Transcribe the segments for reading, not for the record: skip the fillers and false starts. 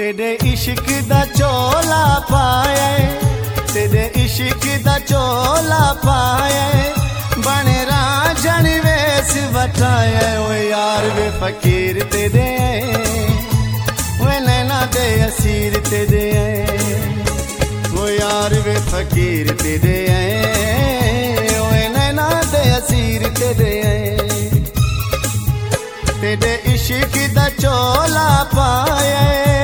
तेरे इश्क दा चोला पाए, तेरे इश्क दा चोला पाए, बने राजन वेस बटाए। ओ यार वे फकीर तेरे वे नैना दे असीर तेरे, ओ यार वे फकीर तेरे वे नैना दे असीर तेरे। तेरे इश्क दा चोला पाए,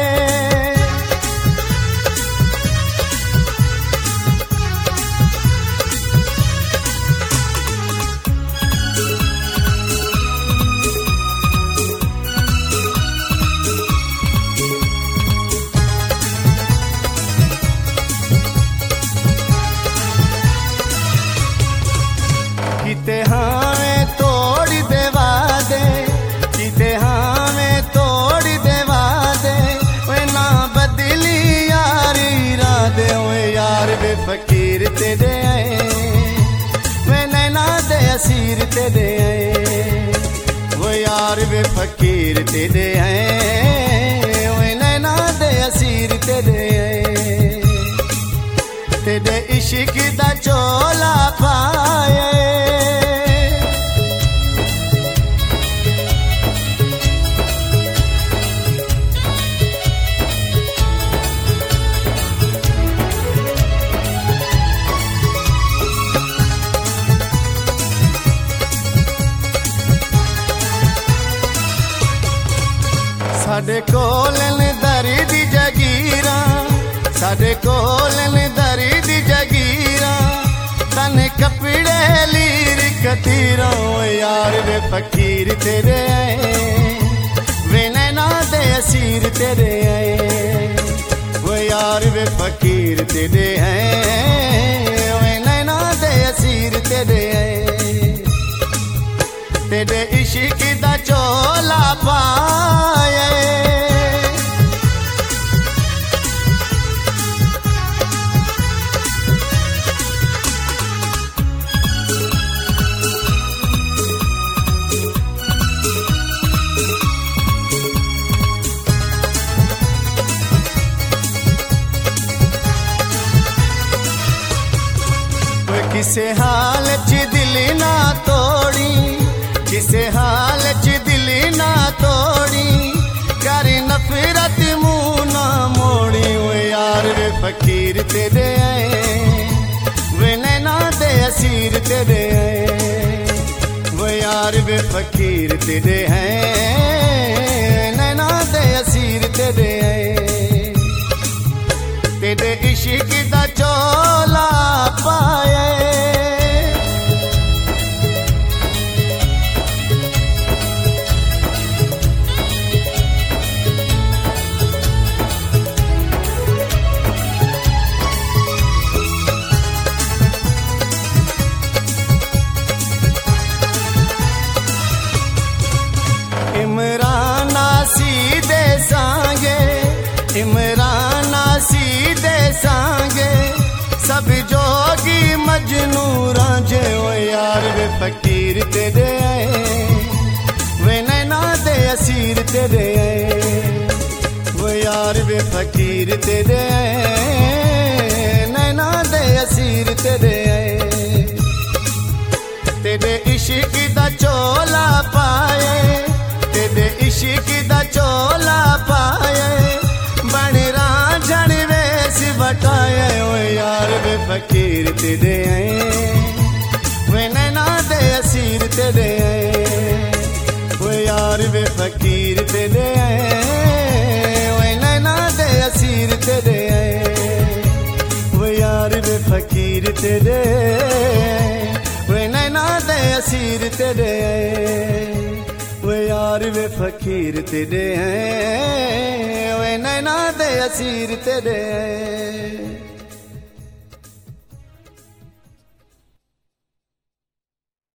किते हमें तोड़ देवा दे, किते हमें तोड़ देवा दे, वे ना बदली यार इरादे। वे यार वे फकीर तेरे वे नैना दे असीर तेरे, वो यार वे फकीर तेरे वे नैना दे असीर तेरे। तेरे इश्क दा चोला पाए, साडे कोल दरी दी जगीरा, साडे कोल दरी दी जगीरा, तन कपड़े लीर कतीरा। ओ यार वे फकीर तेरे वे नैना दे असीर तेरे, वो यार वे फकीर तेरे वे नैना दे असीर तेरे। तेरे इश्क दा चोला पाए, किसे हाल च दिल ना तोड़ी, किसे हाल च दिल ना तोड़ी, कर नफरत मुंह ना मोड़ी। वो यार वे फकीर तेरे वे नैना दे असीर तेरे, वो यार वे फकीर तेरे नैना दे असीर तेरे। तेरे इश्क दा चोला पाए, इमराना सीधे सांगे, इमराना सीधे सांगे, सब जोगी मजनू रांझे। ओ यार वे फकीर तेरे वे नैना दे असीर तेरे, वो यार वे फकीर तेरे नैना दे असीर तेरे। तेरे इश्क दा चोला पाए, तेरे इश्क दा चोला पाए, बने रांझन वेस बटाए। ओ यार वे फकीर तेरे वे नैना दे असीर तेरे, वो यार वे फकीर तेरे वे नैना दे असीर तेरे, वो यार वे फकीर तेरे वे नैना दे असीर तेरे, वो यार वे फकीर तेरे वे नैना दे असीर तेरे।